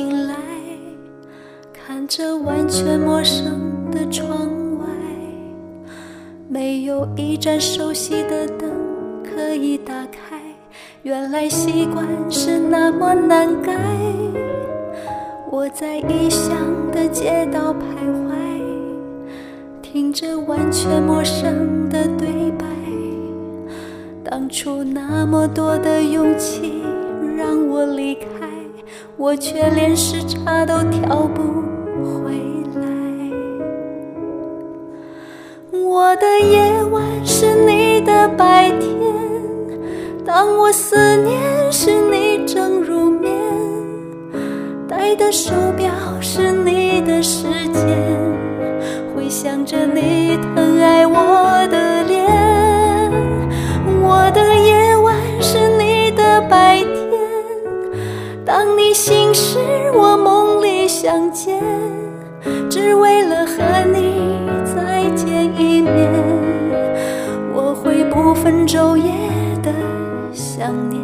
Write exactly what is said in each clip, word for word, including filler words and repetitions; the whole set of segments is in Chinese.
醒来，看着完全陌生的窗外，没有一盏熟悉的灯可以打开，原来习惯是那么难改。我在异乡的街道徘徊，听着完全陌生的对白，当初那么多的勇气让我离开，我却连时差都调不回来。我的夜晚是你的白天，当我思念时你正入眠，戴的手表是你的时间，回想着你疼爱我的脸。我的夜晚是你的白天，当你醒时我梦里相见，只为了和你再见一面，我会不分昼夜的想念。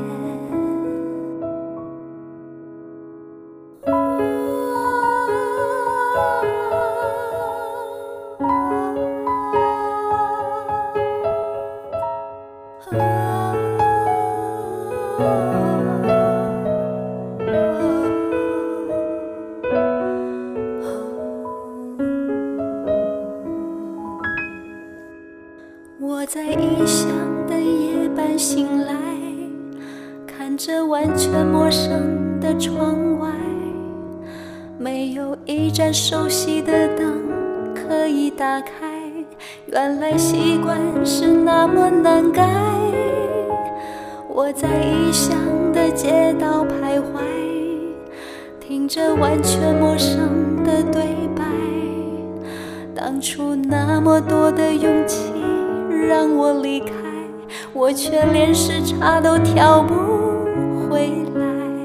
我在异乡的夜半醒来，看着完全陌生的窗外，没有一盏熟悉的灯可以打开，原来习惯是那么难改。我在异乡的街道徘徊，听着完全陌生的对白，当初那么多的勇气让我离开，我却连时差都调不回来。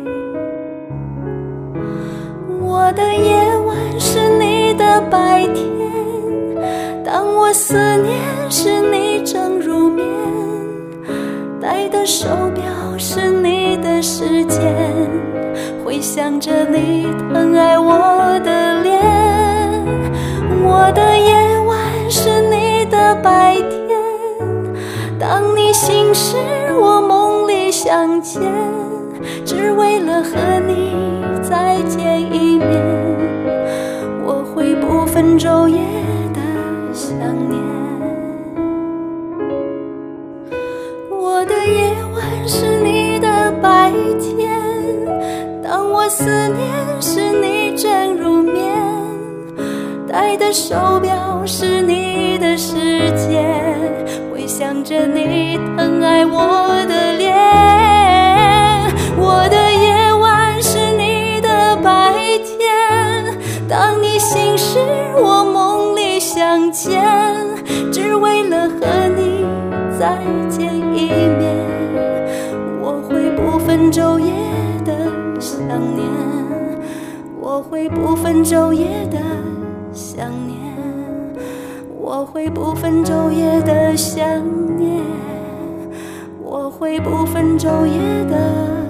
我的夜晚是你的白天，当我思念时你正入眠，戴的手表是你的时间，回想着你疼爱我的脸。我的夜晚是你的白天，当你醒时我梦里相见，只为了和你再见一面，我会不分昼夜的想念。我的夜晚是你的白天，当我思念时你正入眠，戴的手表是你的时间，回想着你疼爱我的脸。我的夜晚是你的白天，当你醒时我梦里相见，只为了和你再见一面，我会不分昼夜的想念，我会不分昼夜的想念，我会不分昼夜的想念，我会不分昼夜的